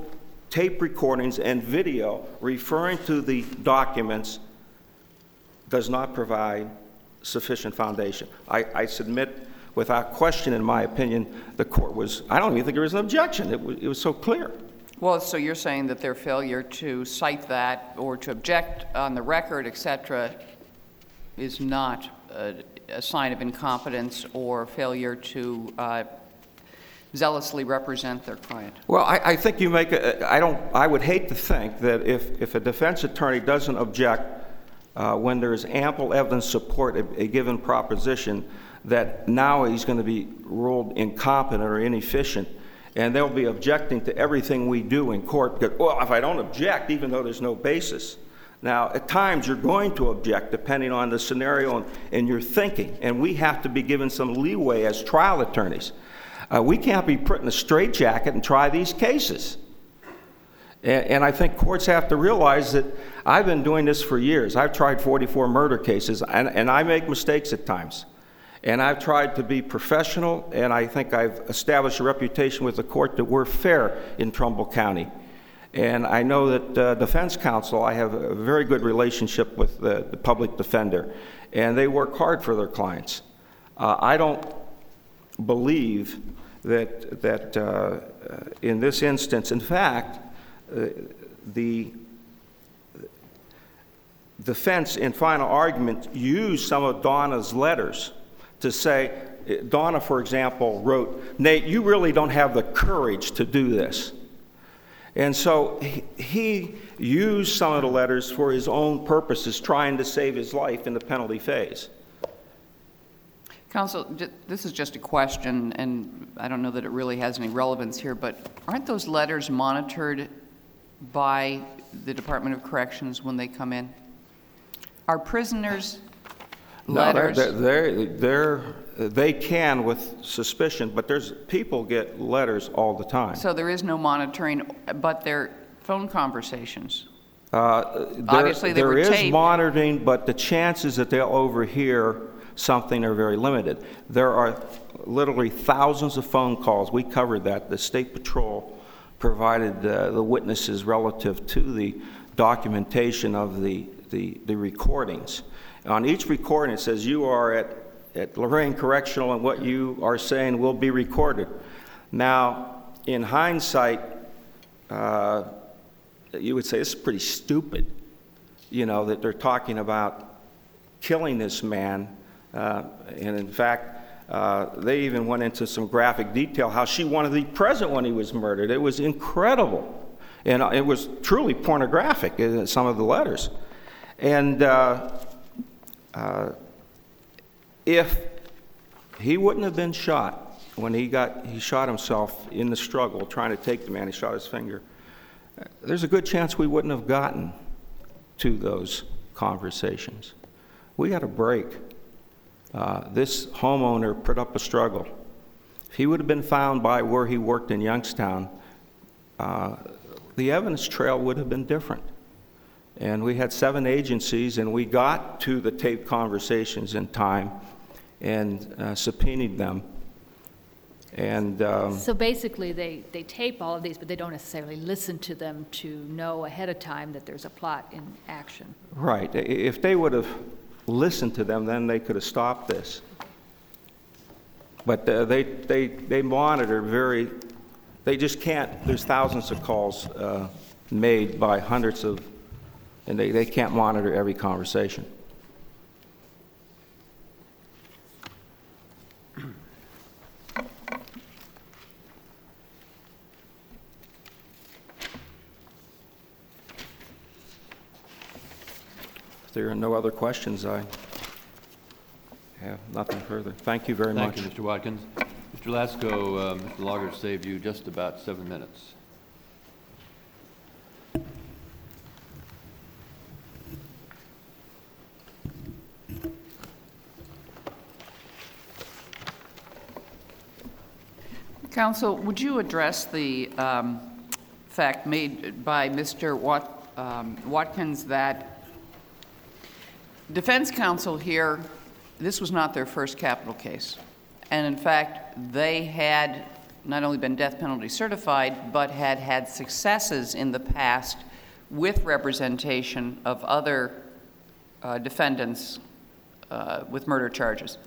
tape recordings and video referring to the documents does not provide sufficient foundation. I, I submit without question, in my opinion, the court was, I don't even think there was an objection. It was, it was so clear. Well, so you're saying that their failure to cite that or to object on the record, et cetera, is not a, a sign of incompetence or failure to uh, zealously represent their client? Well, I, I think you make a, I don't, I would hate to think that if, if a defense attorney doesn't object uh, when there is ample evidence to support a, a given proposition, that now he's going to be ruled incompetent or inefficient, and they'll be objecting to everything we do in court. Because, well, if I don't object, even though there's no basis. Now, at times you're going to object depending on the scenario and, and your thinking, and we have to be given some leeway as trial attorneys. Uh, we can't be put in a straitjacket and try these cases. And, and I think courts have to realize that I've been doing this for years. I've tried forty-four murder cases, and, and I make mistakes at times. And I've tried to be professional, and I think I've established a reputation with the court that we're fair in Trumbull County. And I know that uh, defense counsel, I have a very good relationship with the, the public defender, and they work hard for their clients. Uh, I don't believe that, that uh, in this instance, in fact, uh, the defense in final argument used some of Donna's letters to say, Donna, for example, wrote, Nate, you really don't have the courage to do this. And so he, he used some of the letters for his own purposes, trying to save his life in the penalty phase. Counsel, this is just a question, and I don't know that it really has any relevance here, but aren't those letters monitored by the Department of Corrections when they come in? Are prisoners' letters? No, they're, they're, they're, they can with suspicion, but there's people get letters all the time. So there is no monitoring, but they're phone conversations. Uh, there, Obviously, they there were is taped. monitoring, but the chances that they'll overhear something are very limited. There are literally thousands of phone calls. We covered that. The State Patrol provided uh, the witnesses relative to the documentation of the, the, the recordings. On each recording, it says you are at, at Lorraine Correctional, and what you are saying will be recorded. Now, in hindsight, uh, you would say this is pretty stupid, you know, that they're talking about killing this man. Uh, and in fact, uh, they even went into some graphic detail how she wanted to be present when he was murdered. It was incredible. And uh, it was truly pornographic in some of the letters. And uh, uh, if he wouldn't have been shot when he got, he shot himself in the struggle trying to take the man, he shot his finger, there's a good chance we wouldn't have gotten to those conversations. We got a break. Uh, this homeowner put up a struggle. If he would have been found by where he worked in Youngstown, uh, the evidence trail would have been different. And we had seven agencies, and we got to the taped conversations in time and uh, subpoenaed them. And um, So basically, they, they tape all of these, but they don't necessarily listen to them to know ahead of time that there's a plot in action. right, I- if they would have listened to them, then they could have stopped this. But uh, they, they, they monitor very, they just can't, there's thousands of calls uh, made by hundreds of, and they, they can't monitor every conversation. If there are no other questions, I have nothing further. Thank you very much. Thank you, Mister Watkins. Mister Lasko, uh, Mister Lager saved you just about seven minutes. Counsel, would you address the um, fact made by Mister Wat, um, Watkins that defense counsel here, this was not their first capital case. And in fact, they had not only been death penalty certified, but had had successes in the past with representation of other uh, defendants uh, with murder charges.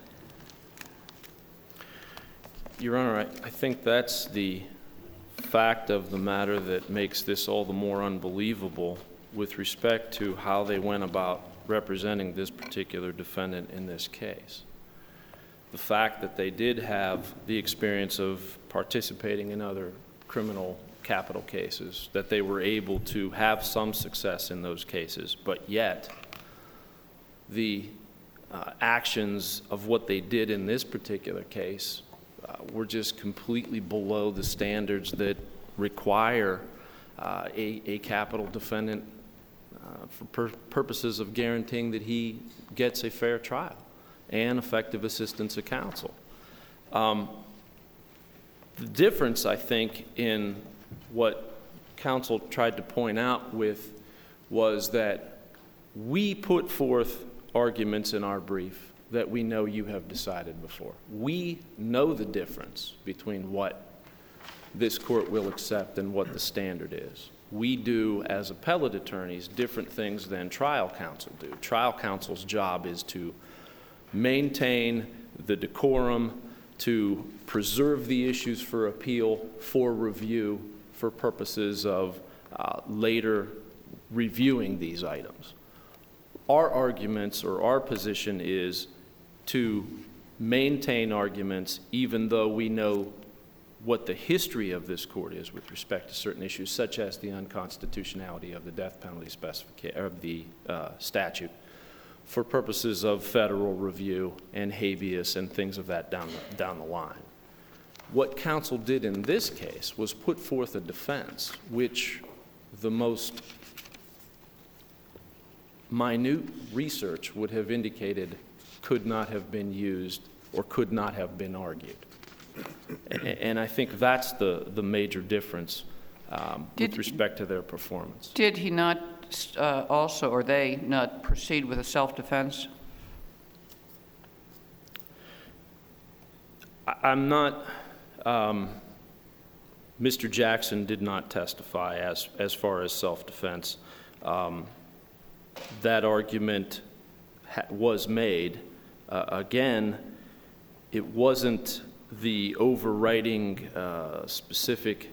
Your Honor, I, I think that's the fact of the matter that makes this all the more unbelievable with respect to how they went about representing this particular defendant in this case. The fact that they did have the experience of participating in other criminal capital cases, that they were able to have some success in those cases, but yet the uh, actions of what they did in this particular case uh, were just completely below the standards that require uh, a, a capital defendant uh, for pur- purposes of guaranteeing that he gets a fair trial and effective assistance of counsel. Um, the difference, I think, in what counsel tried to point out with was that we put forth arguments in our brief that we know you have decided before. We know the difference between what this court will accept and what the standard is. We do, as appellate attorneys, different things than trial counsel do. Trial counsel's job is to maintain the decorum, to preserve the issues for appeal, for review, for purposes of uh, later reviewing these items. Our arguments or our position is to maintain arguments even though we know what the history of this court is with respect to certain issues, such as the unconstitutionality of the death penalty specification of the uh, statute, for purposes of federal review and habeas and things of that down the, down the line. What counsel did in this case was put forth a defense which the most minute research would have indicated could not have been used or could not have been argued. And, and I think that's the, the major difference um, Did, with respect to their performance. Did he not uh, also, or they not proceed with a self-defense? I, I'm not, um, Mister Jackson did not testify as, as far as self-defense. Um, that argument ha- was made. Uh, again, it wasn't the overriding uh, specific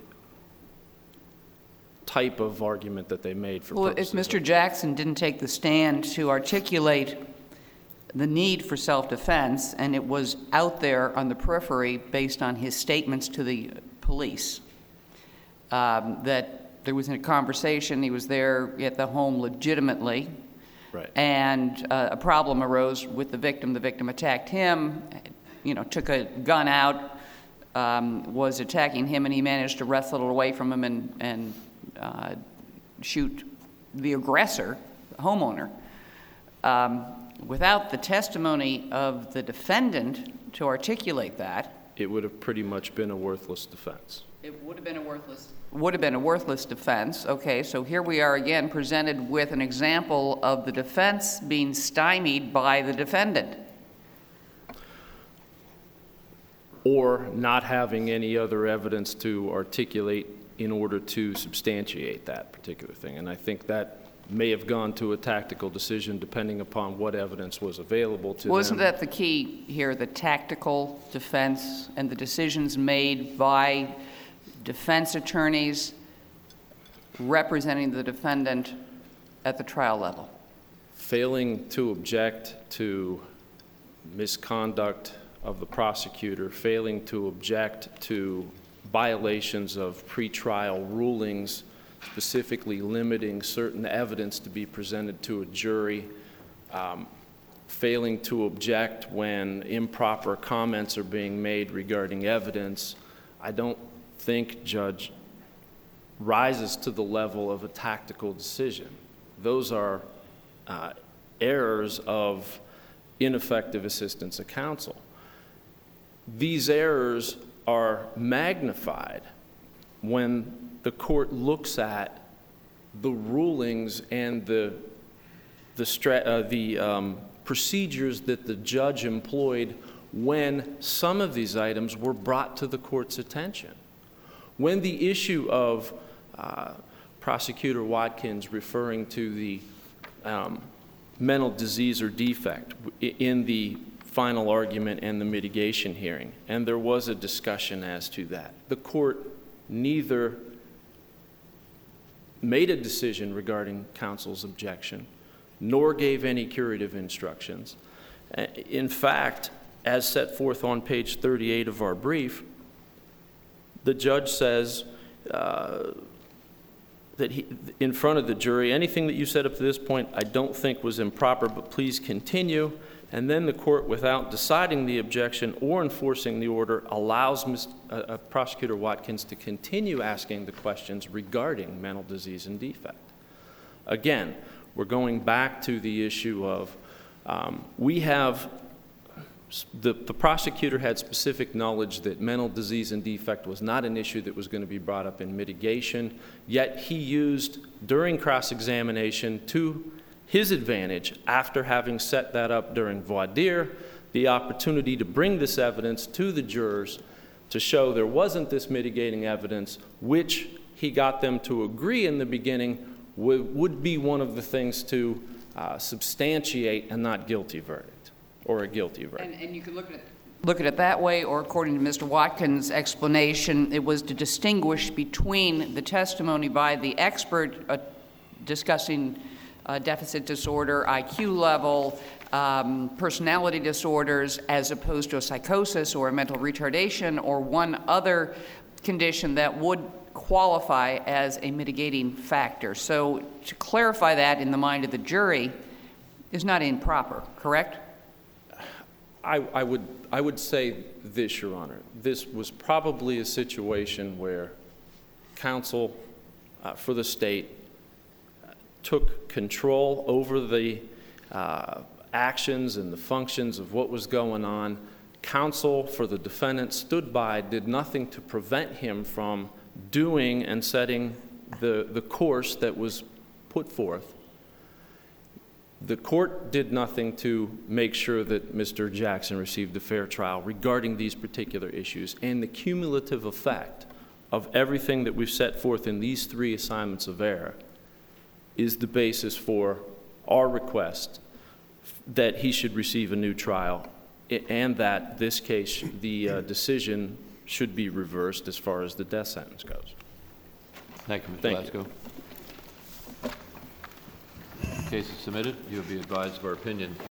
type of argument that they made for Well, purposes if Mister of- Jackson didn't take the stand to articulate the need for self-defense, and it was out there on the periphery based on his statements to the police, um, that there was a conversation, he was there at the home legitimately, Right. and uh, a problem arose with the victim. The victim attacked him, you know, took a gun out, um, was attacking him, and he managed to wrestle it away from him and, and uh, shoot the aggressor, the homeowner. Um, without the testimony of the defendant to articulate that, it would have pretty much been a worthless defense. it would have been a worthless would have been a worthless defense. Okay, so here we are again presented with an example of the defense being stymied by the defendant. Or not having any other evidence to articulate in order to substantiate that particular thing. And I think that may have gone to a tactical decision depending upon what evidence was available to Wasn't them. that the key here, the tactical defense and the decisions made by defense attorneys representing the defendant at the trial level? Failing to object to misconduct of the prosecutor, failing to object to violations of pretrial rulings, specifically limiting certain evidence to be presented to a jury, um, failing to object when improper comments are being made regarding evidence, I don't think, Judge, rises to the level of a tactical decision. Those are uh, errors of ineffective assistance of counsel. These errors are magnified when the court looks at the rulings and the the, stra- uh, the um, procedures that the judge employed when some of these items were brought to the court's attention. When the issue of uh, Prosecutor Watkins referring to the um, mental disease or defect in the final argument and the mitigation hearing, and there was a discussion as to that, the court neither made a decision regarding counsel's objection, nor gave any curative instructions. In fact, as set forth on page thirty-eight of our brief, the judge says uh, that he, in front of the jury, anything that you said up to this point I don't think was improper, but please continue. And then the court, without deciding the objection or enforcing the order, allows Miz Uh, uh, Prosecutor Watkins to continue asking the questions regarding mental disease and defect. Again, we're going back to the issue of um, we have, the, the prosecutor had specific knowledge that mental disease and defect was not an issue that was going to be brought up in mitigation, yet he used, during cross-examination, to his advantage, after having set that up during voir dire, the opportunity to bring this evidence to the jurors to show there wasn't this mitigating evidence, which he got them to agree in the beginning would, would be one of the things to uh, substantiate a not guilty verdict, or a guilty verdict. And, and you could look at it look at it that way, or according to Mister Watkins' explanation, it was to distinguish between the testimony by the expert uh, discussing Uh, deficit disorder, I Q level, um, personality disorders, as opposed to a psychosis or a mental retardation or one other condition that would qualify as a mitigating factor. So to clarify that in the mind of the jury is not improper, correct? I, I would I would say this, Your Honor. This was probably a situation where counsel uh, for the state took control over the uh, actions and the functions of what was going on. Counsel for the defendant stood by, did nothing to prevent him from doing and setting the, the course that was put forth. The court did nothing to make sure that Mister Jackson received a fair trial regarding these particular issues, and the cumulative effect of everything that we've set forth in these three assignments of error is the basis for our request that he should receive a new trial, and that this case, the uh, decision should be reversed as far as the death sentence goes. Thank you, Mister Thank Lasko. Case is submitted. You'll be advised of our opinion.